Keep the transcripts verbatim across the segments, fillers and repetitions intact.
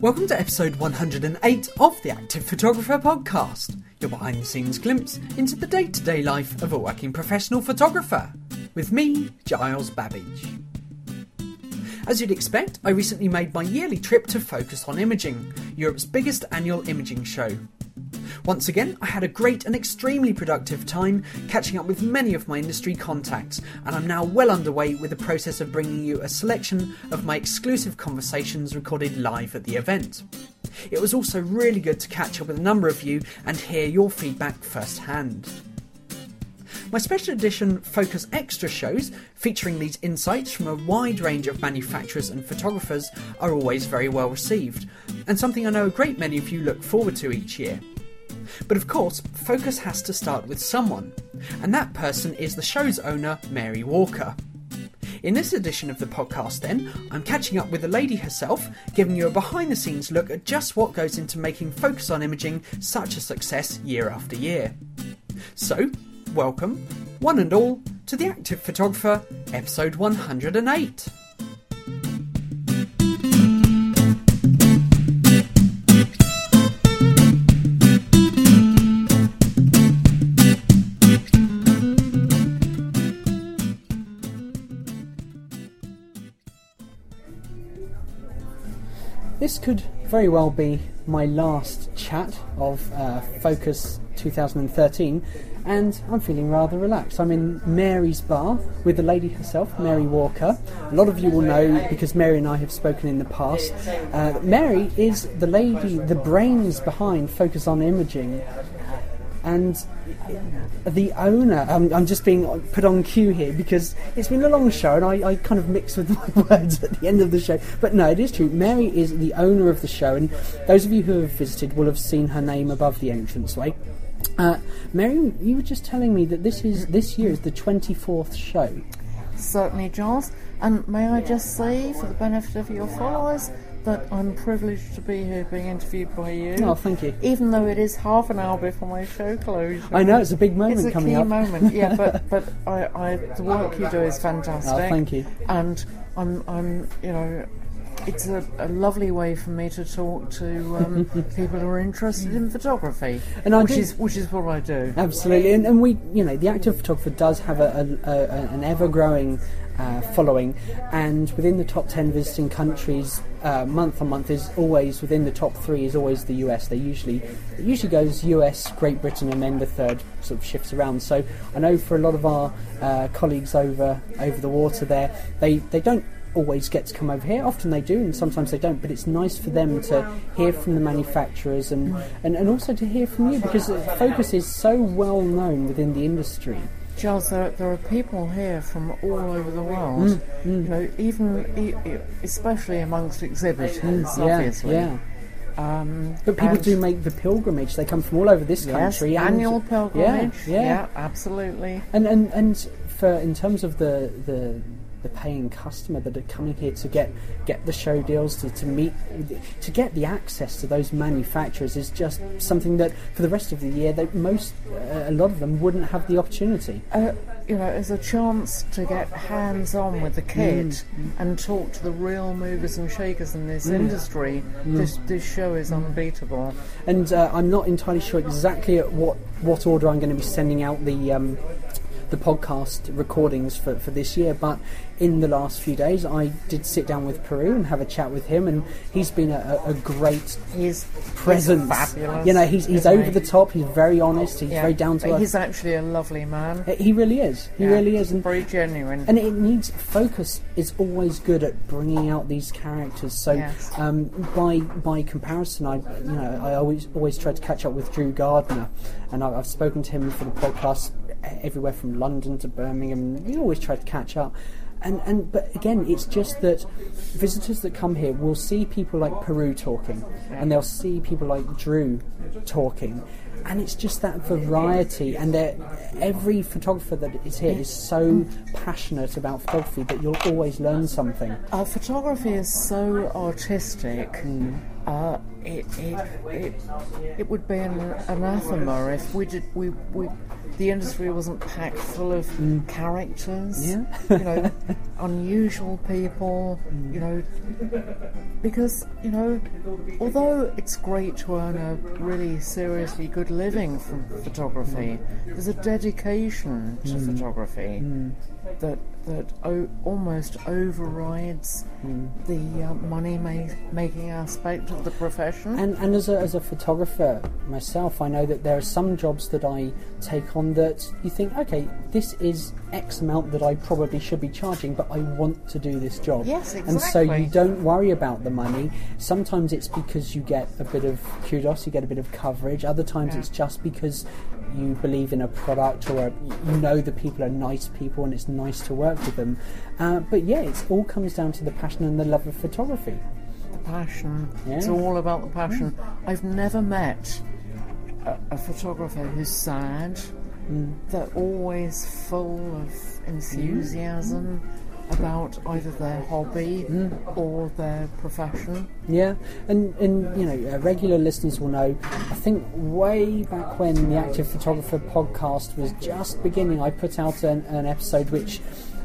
Welcome to episode one hundred eight of the Active Photographer Podcast, your behind-the-scenes glimpse into the day-to-day life of a working professional photographer, with me, Giles Babbage. As you'd expect, I recently made my yearly trip to Focus on Imaging, Europe's biggest annual imaging show. Once again, I had a great and extremely productive time catching up with many of my industry contacts, and I'm now well underway with the process of bringing you a selection of my exclusive conversations recorded live at the event. It was also really good to catch up with a number of you and hear your feedback firsthand. My special edition Focus Extra shows, featuring these insights from a wide range of manufacturers and photographers, are always very well received, and something I know a great many of you look forward to each year. But of course, focus has to start with someone, and that person is the show's owner, Mary Walker. In this edition of the podcast then, I'm catching up with the lady herself, giving you a behind-the-scenes look at just what goes into making Focus on Imaging such a success year after year. So, welcome, one and all, to The Active Photographer, episode one hundred eight. This could very well be my last chat of uh, Focus twenty thirteen, and I'm feeling rather relaxed. I'm in Mary's bar with the lady herself, Mary Walker. A lot of you will know, because Mary and I have spoken in the past, uh, Mary is the lady, the brains behind Focus on Imaging, and the owner. I'm, I'm just being put on cue here because it's been a long show and I, I kind of mix with my words at the end of the show. But no, it is true. Mary is the owner of the show, and those of you who have visited will have seen her name above the entranceway. Uh, Mary, you were just telling me that this is this year is the twenty-fourth show. Certainly, Giles. And may I just say, for the benefit of your followers, that I'm privileged to be here being interviewed by you. Oh, thank you. Even though it is half an hour before my show closure. I know, it's a big moment it's a coming key up. moment, yeah, but but I, I the work you do is fantastic. Oh, thank you. And I'm I'm you know, it's a, a lovely way for me to talk to um, people who are interested in photography, and I which do, is which is what I do. Absolutely, and, and we, you know, the Active Photographer does have a, a, a an ever-growing uh, following, and within the top ten visiting countries, uh, month on month is always within the top three is always the U S. They usually it usually goes U S, Great Britain, and then the third sort of shifts around. So I know for a lot of our uh, colleagues over over the water there, they they don't always get to come over here. Often they do, and sometimes they don't, but it's nice for them to hear from the manufacturers and, and, and also to hear from you, because Focus is so well known within the industry. Giles, there, there are people here from all over the world, mm, mm. you know, even, e- especially amongst exhibitors, mm, obviously. Yeah, yeah. Um, but people do make the pilgrimage. They come from all over this yes, country. annual and, pilgrimage. Yeah, yeah. yeah, absolutely. And and and for in terms of the the. the paying customer that are coming here to get get the show deals, to, to meet, to get the access to those manufacturers is just something that for the rest of the year that most uh, a lot of them wouldn't have the opportunity. Uh, you know, as a chance to get hands-on with the kit mm. and talk to the real movers and shakers in this mm. industry, mm. this this show is unbeatable. And uh, I'm not entirely sure exactly at what what order I'm going to be sending out the um, the podcast recordings for, for this year, but in the last few days I did sit down with Peru and have a chat with him, and he's been a, a great he's, presence. He's fabulous. You know, he's he's over he? the top, he's very honest, he's yeah. very down to earth. He's actually a lovely man. He really is. He yeah. really is. And very genuine. And it needs Focus is always good at bringing out these characters. So yes. um, by by comparison, I you know I always always try to catch up with Drew Gardner, and I've, I've spoken to him for the podcast everywhere from London to Birmingham. We always try to catch up. And, and but again, it's just that visitors that come here will see people like Peru talking, and they'll see people like Drew talking, and it's just that variety. And every photographer that is here is so passionate about photography that you'll always learn something. Our photography is so artistic. Mm. Uh, it, it it it would be an anathema if we did we we the industry wasn't packed full of mm. characters. Yeah. You know, unusual people, mm. you know, because, you know, although it's great to earn a really seriously good living from photography, there's a dedication to mm. photography mm. that that o- almost overrides mm. the uh, money-making aspect of the profession. And, and as a, as a photographer myself, I know that there are some jobs that I take on that you think, okay, this is X amount that I probably should be charging, but I want to do this job. Yes, exactly. And so you don't worry about the money. Sometimes it's because you get a bit of kudos, you get a bit of coverage. Other times yeah. it's just because you believe in a product, or a, you know the people are nice people and it's nice to work with them. Uh, but yeah, it all comes down to the passion and the love of photography. The passion. Yeah. It's all about the passion. Mm. I've never met a, a photographer who's sad. Mm. They're always full of enthusiasm mm. about either their hobby mm. or their profession. Yeah, and, and you know, uh, regular listeners will know, I think way back when the Active Photographer podcast was just beginning, I put out an, an episode which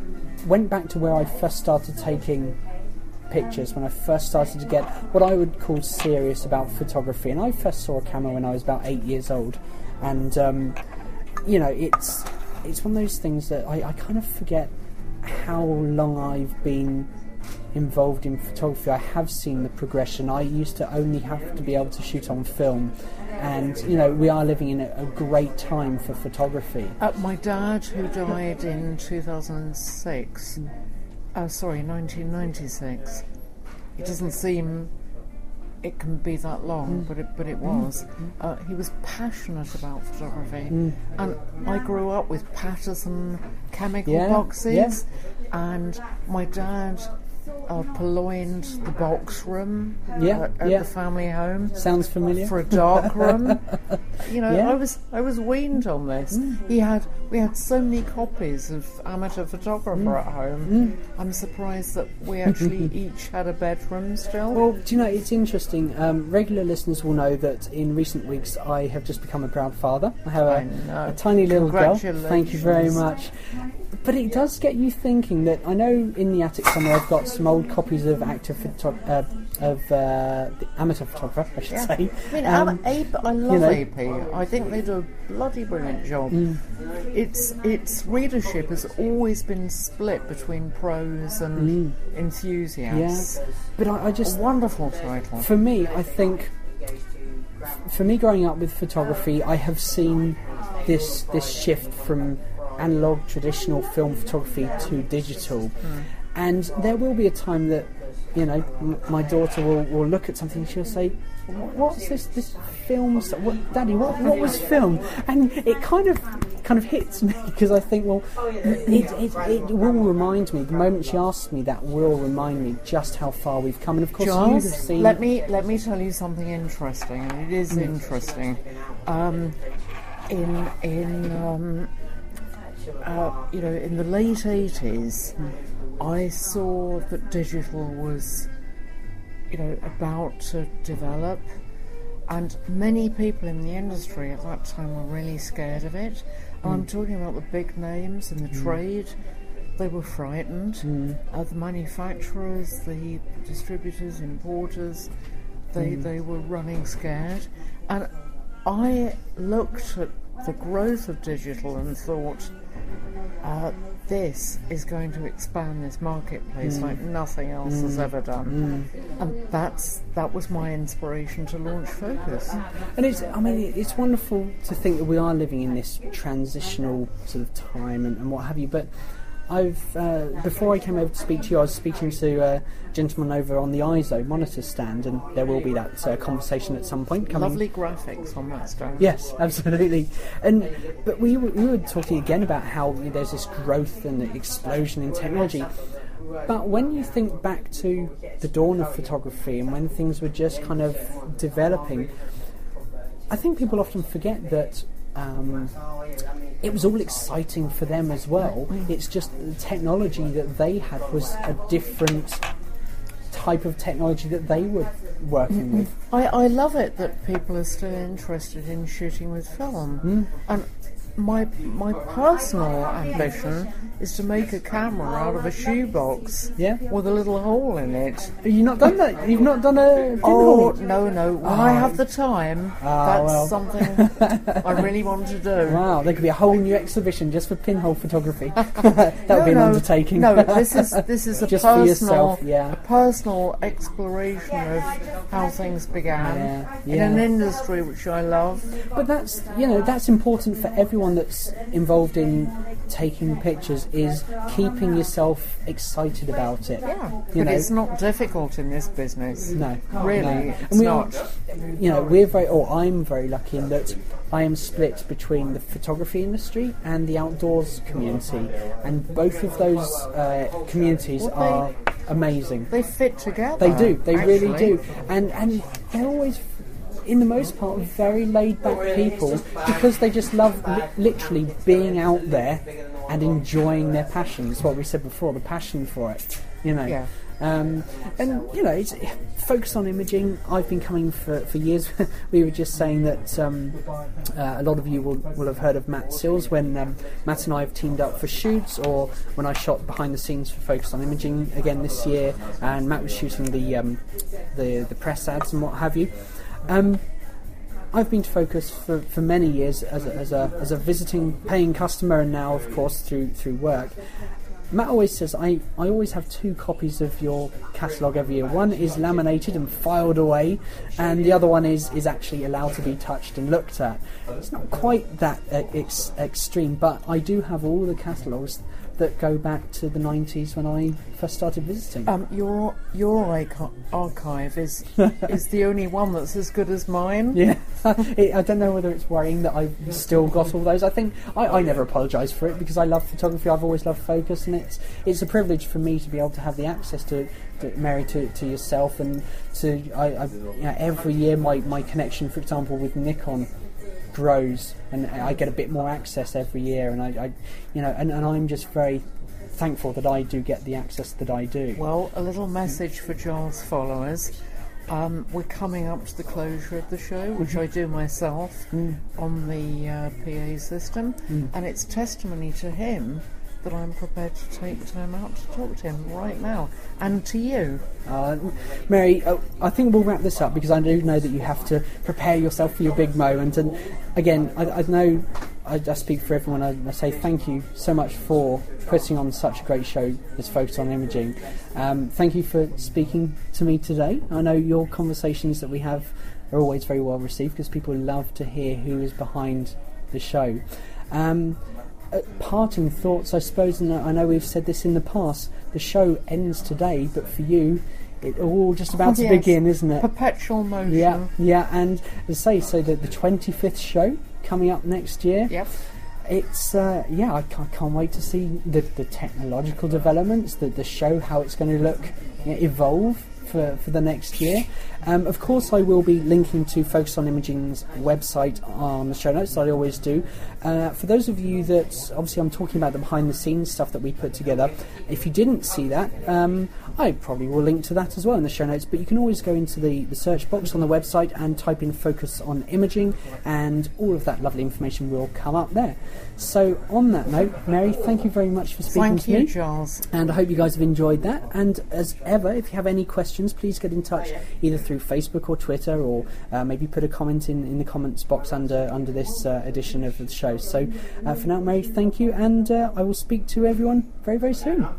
went back to where I first started taking pictures, when I first started to get what I would call serious about photography. And I first saw a camera when I was about eight years old, and um, you know, it's it's one of those things that I, I kind of forget how long I've been involved in photography. I have seen the progression. I used to only have to be able to shoot on film, and you know, we are living in a, a great time for photography. Uh, my dad, who died in two thousand six, uh, sorry, nineteen ninety-six. It doesn't seem it can be that long, mm. but it but it was. Mm. Uh, he was passionate about photography, mm. and I grew up with Patterson chemical yeah, boxes, yeah. and my dad uh, purloined the box room yeah, uh, at yeah. the family home. Sounds familiar. For a dark room. You know, yeah. I was I was weaned on this. Mm. He had we had so many copies of Amateur Photographer mm. at home. Mm. I'm surprised that we actually each had a bedroom still. Well, do you know, it's interesting. Um, regular listeners will know that in recent weeks I have just become a proud father. I have a, a tiny little girl. Thank you very much. But it does get you thinking that I know in the attic somewhere I've got some old copies of active photo- uh, of uh, the Amateur Photographer, I should yeah. say. I mean, um, A P, I love you know. A P. I think they do a bloody brilliant job. Mm. Its its readership has always been split between pros and mm. enthusiasts. Yeah. But I, I just a wonderful title. For me, I think. For me, growing up with photography, I have seen this this shift from analog traditional film photography to digital, mm. and there will be a time that, you know, m- my daughter will, will look at something and she'll say, what's this this film stuff? What, Daddy, what what was film? And it kind of kind of hits me, because I think, well, it, it, it will remind me, the moment she asks me that will remind me just how far we've come. And of course, Giles, you've seen... let me let me tell you something interesting, and it is mm. interesting. Um, in in um, uh, you know, in the late eighties, mm. I saw that digital was, you know, about to develop, and many people in the industry at that time were really scared of it. And mm. I'm talking about the big names in the mm. trade. They were frightened. Mm. Uh, the manufacturers, the distributors, importers, they mm. they were running scared. And I looked at the growth of digital and thought, uh, this is going to expand this marketplace mm. like nothing else mm. has ever done. Mm. And that's that was my inspiration to launch Focus. And it's, I mean, it's wonderful to think that we are living in this transitional sort of time and, and what have you, but I've, uh, before I came over to speak to you, I was speaking to a gentleman over on the I S O monitor stand, and there will be that uh, conversation at some point coming. Lovely graphics on that stand. Yes, absolutely. And but we were, we were talking again about how there's this growth and explosion in technology. But when you think back to the dawn of photography and when things were just kind of developing, I think people often forget that um, it was all exciting for them as well. It's just the technology that they had was a different type of technology that they were working with. I, I love it that people are still interested in shooting with film. Mm. And my my personal ambition is to make a camera out of a shoebox Yeah. with a little hole in it. Have you not done that? You've not done a Oh, pinhole? no, no. When Oh. I have the time, Ah, that's well. something I really want to do. Wow, there could be a whole new exhibition just for pinhole photography. That would no, be an no, undertaking. No, this is this is a Just for personal, yourself, yeah. a personal exploration of how things began Yeah, in yeah. an industry which I love. But that's, you know, that's important for everyone that's involved in taking pictures, is keeping yourself excited about it. Yeah, You but know, it's not difficult in this business. no, Really, no. it's And we not. Are, you know, we're very, or I'm very lucky in that I am split between the photography industry and the outdoors community, and both of those uh, communities Well, they- are amazing. They fit together. They do. They really actually. do. And and they're always, in the most part, very laid back people, because they just love li- literally being out there and enjoying their passion. It's what we said before, the passion for it. You know. Yeah. Um, and you know, it's, focus on imaging. I've been coming for, for years. We were just saying that um, uh, a lot of you will, will have heard of Matt Sills when um, Matt and I have teamed up for shoots, or when I shot behind the scenes for Focus on Imaging again this year, and Matt was shooting the um, the, the press ads and what have you. Um, I've been to Focus for, for many years as a, as a as a visiting paying customer, and now of course through through work. Matt always says, I, I always have two copies of your catalogue every year. One is laminated and filed away, and the other one is, is actually allowed to be touched and looked at. It's not quite that uh, ex- extreme, but I do have all the catalogues that go back to the nineties when I first started visiting. Um, your your archi- archive is is the only one that's as good as mine. Yeah, it, I don't know whether it's worrying that I've still got all those. I think I, I never apologise for it, because I love photography. I've always loved focus, and it's it's a privilege for me to be able to have the access to, to Mary, to, to yourself, and to I, I you know, every year my, my connection, for example, with Nikon grows, and I get a bit more access every year, and I, I you know, and, and I'm just very thankful that I do get the access that I do. Well, a little message for Giles followers. Um, we're coming up to the closure of the show, which I do myself Mm. on the uh, P A system, Mm. and it's testimony to him that I'm prepared to take time out to talk to him right now, and to you. Uh, Mary, uh, I think we'll wrap this up, because I do know that you have to prepare yourself for your big moment. And again, I, I know I, I speak for everyone. I, I say thank you so much for putting on such a great show as Focus on Imaging. Um, thank you for speaking to me today. I know your conversations that we have are always very well received, because people love to hear who is behind the show. Um, Uh, parting thoughts, I suppose, and I know we've said this in the past, the show ends today, but for you, it's all just about to Yes. begin, isn't it? Perpetual motion. Yeah, yeah, and as I say, so the, the twenty-fifth show coming up next year, Yep. it's, uh, yeah, I can't, can't wait to see the, the technological developments, the, the show, how it's going to look, you know, evolve for, for the next year. Um, of course, I will be linking to Focus on Imaging's website on the show notes, that I always do. Uh, for those of you that, obviously I'm talking about the behind-the-scenes stuff that we put together, if you didn't see that, um, I probably will link to that as well in the show notes, but you can always go into the, the search box on the website and type in Focus on Imaging, and all of that lovely information will come up there. So on that note, Mary, thank you very much for speaking Thank to you, me. Giles. And I hope you guys have enjoyed that. And as ever, if you have any questions, please get in touch either through Facebook or Twitter, or uh, maybe put a comment in, in the comments box under under this uh, edition of the show. So uh, for now, Mary, thank you, and uh, I will speak to everyone very, very soon.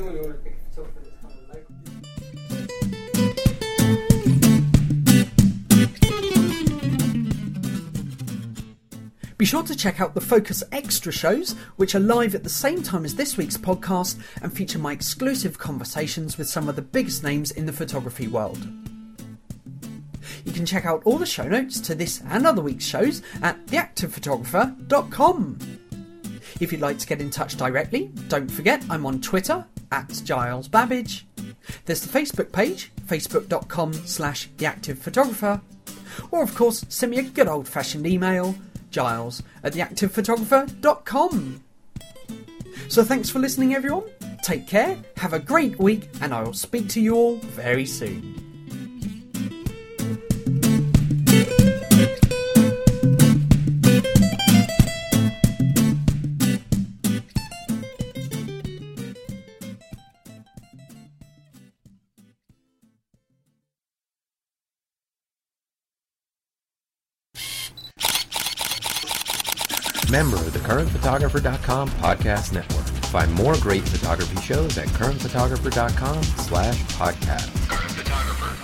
Be sure to check out the Focus Extra shows, which are live at the same time as this week's podcast and feature my exclusive conversations with some of the biggest names in the photography world. You can check out all the show notes to this and other week's shows at the active photographer dot com. If you'd like to get in touch directly, don't forget I'm on Twitter at Giles Babbage. There's the Facebook page, facebook dot com slash the active photographer. Or of course, send me a good old fashioned email, giles at the active photographer dot com. So thanks for listening, everyone. Take care, have a great week, and I will speak to you all very soon. Member of the current photographer dot com podcast network. Find more great photography shows at current photographer dot com slash podcast. current photographer